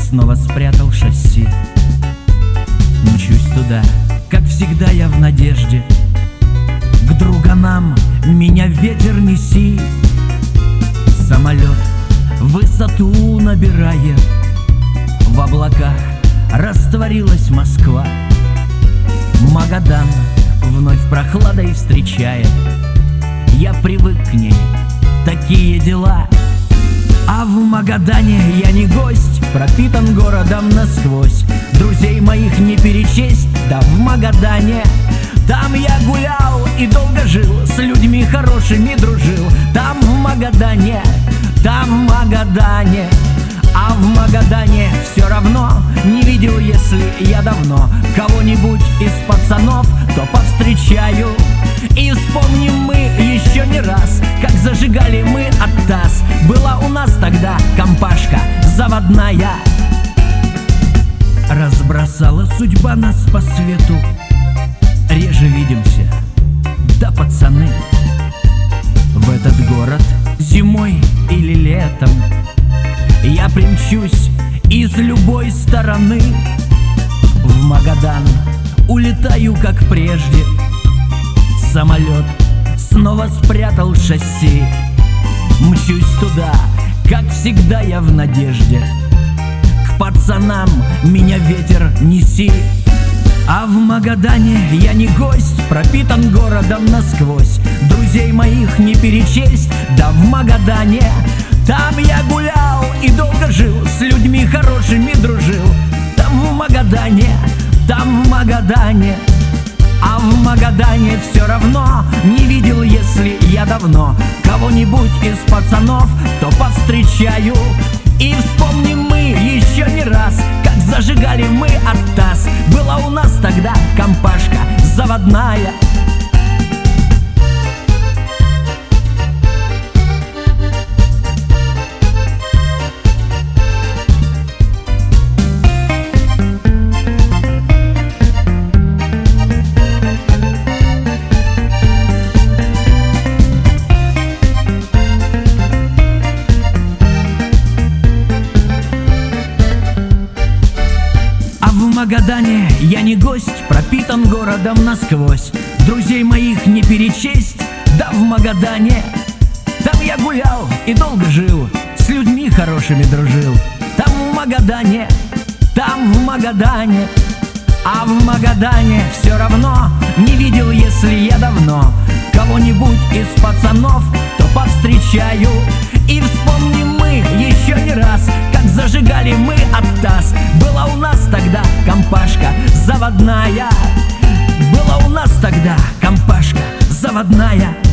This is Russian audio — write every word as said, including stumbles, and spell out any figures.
снова спрятал шасси. Мчусь туда, как всегда я в надежде. К друганам меня ветер неси. Самолет высоту набирает, в облаках растворилась Москва. Магадан вновь прохладой встречает. Я привык к ней, такие дела. А в Магадане я не гость, пропитан городом насквозь. Друзей моих не перечесть, да в Магадане. Там я гулял и долго жил, с людьми хорошими дружил. Там в Магадане, там в Магадане. А в Магадане все равно не видел, если я давно кого-нибудь из пацанов, то повстречаю. И вспомним мы еще не раз, как зажигали мы от ТАСС. Была у нас тогда компашка заводная. Разбросала судьба нас по свету, реже видимся, да пацаны. В этот город зимой или летом я примчусь из любой стороны. В Магадан улетаю, как прежде. Самолет снова спрятал шасси. Мчусь туда, как всегда я в надежде. К пацанам меня ветер неси. А в Магадане я не гость, пропитан городом насквозь. Друзей моих не перечесть, да в Магадане. Там я гулял и долго жил, с людьми хорошими дружил. Там в Магадане, там в Магадане. А в Магадане все равно не видел, если я давно кого-нибудь из пацанов, то повстречаю. И вспомним мы еще не раз, как зажигали мы от ТАСС. Была у нас тогда компашка заводная. В Магадане я не гость, пропитан городом насквозь. Друзей моих не перечесть, да в Магадане. Там я гулял и долго жил, с людьми хорошими дружил. Там в Магадане, там в Магадане. А в Магадане все равно не видел, если я давно кого-нибудь из пацанов, то повстречаю. И вспомним мы еще не раз, как зажигали мы от ТАСС. Была у нас тогда компашка заводная. Была у нас тогда компашка заводная.